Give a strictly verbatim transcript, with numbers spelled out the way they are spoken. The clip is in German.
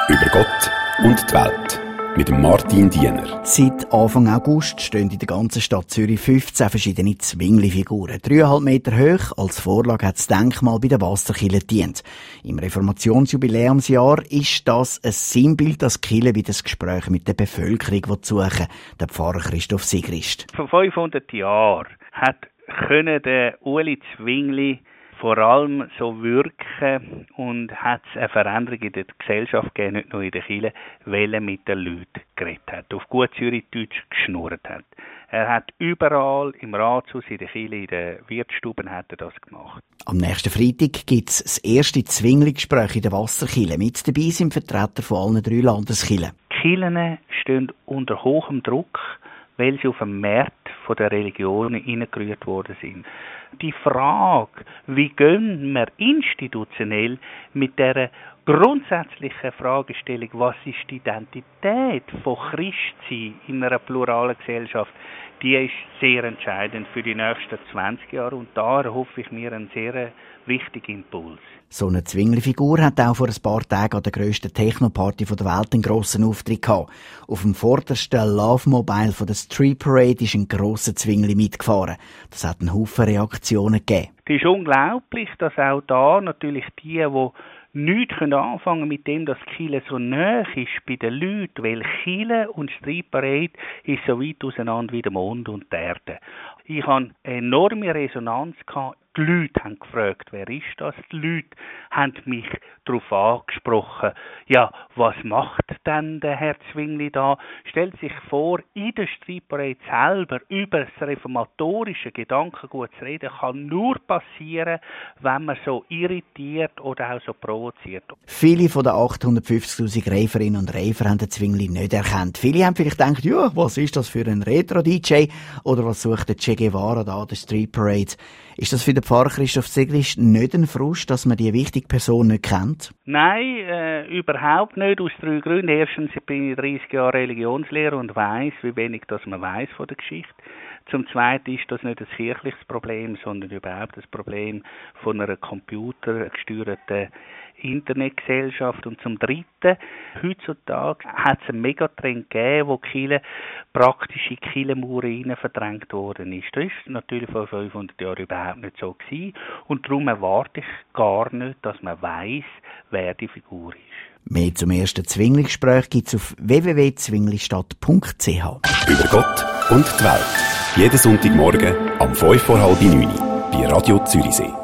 Über Gott und die Welt mit Martin Diener. Seit Anfang August stehen in der ganzen Stadt Zürich fünfzehn verschiedene Zwingli-Figuren. Dreieinhalb Meter hoch. Als Vorlage hat das Denkmal bei der Wasserkirche gedient. Im Reformationsjubiläumsjahr ist das ein Sinnbild, das die Kirche wieder das Gespräch mit der Bevölkerung suchen, der Pfarrer Christoph Sigrist. Vor fünfhundert Jahren hat können der Ueli Zwingli vor allem so wirken und hat es eine Veränderung in der Gesellschaft gegeben, nicht nur in der Kirche, weil er mit den Leuten geredet hat, auf gut Zürichdeutsch geschnurrt hat. Er hat überall im Rathaus, in der Kirche, in den Wirtsstuben hat er das gemacht. Am nächsten Freitag gibt es das erste Zwingli-Gespräch in der Wasserkirche. Mit dabei sind Vertreter von allen drei Landeskirchen. Die Kirchen stehen unter hohem Druck, weil sie auf dem Markt von der Religionen hineingerührt worden sind. Die Frage, wie gehen wir institutionell mit der grundsätzlichen Fragestellung, was ist die Identität von Christsein in einer pluralen Gesellschaft, die ist sehr entscheidend für die nächsten zwanzig Jahre und da erhoffe ich mir einen sehr wichtigen Impuls. So eine Zwingli-Figur hat auch vor ein paar Tagen an der grössten Techno-Party der Welt einen grossen Auftritt gehabt. Auf dem vordersten Love-Mobile von der Street Parade ist ein grosser Zwingli mitgefahren. Das hat einen Haufen Reaktionen gegeben. Es ist unglaublich, dass auch da natürlich die, die nichts anfangen können mit dem, dass Kirche so nahe ist bei den Leuten, weil Kirche und Street Parade ist so weit auseinander wie der Mond und die Erde. Ich hatte eine enorme Resonanz gehabt. Die Leute haben gefragt, wer ist das? Die Leute haben mich darauf angesprochen. Ja, was macht denn der Herr Zwingli da? Stellt sich vor, in der Street Parade selber über das reformatorische Gedankengut zu reden, kann nur passieren, wenn man so irritiert oder auch so provoziert. Viele von den achthundertfünfzigtausend Räferinnen und Räfer haben den Zwingli nicht erkannt. Viele haben vielleicht gedacht, ja, was ist das für ein Retro-D J? Oder was sucht der Che Guevara da an der Street Parade? Ist das für den Pfarrer Christoph Sigrist nicht ein Frust, dass man die wichtige Person nicht kennt? Nein, äh, überhaupt nicht, aus drei Gründen. Erstens, ich bin dreißig Jahre Religionslehrer und weiss, wie wenig das man weiss von der Geschichte. Zum Zweiten ist das nicht ein kirchliches Problem, sondern überhaupt das Problem von einer computergesteuerten Internetgesellschaft. Und zum Dritten, heutzutage hat es einen Megatrend gegeben, wo die Kirche praktisch in die Kirchenmauer hinein verdrängt worden ist. Das ist natürlich vor fünfhundert Jahren überhaupt nicht so gewesen. Und darum erwarte ich gar nicht, dass man weiss, wer die Figur ist. Mehr zum ersten Zwingli-Gespräch gibt es auf w w w punkt zwinglistadt punkt c h. Über Gott und die Welt. Jeden Sonntagmorgen am fünf vor halb neun bei Radio Zürichsee.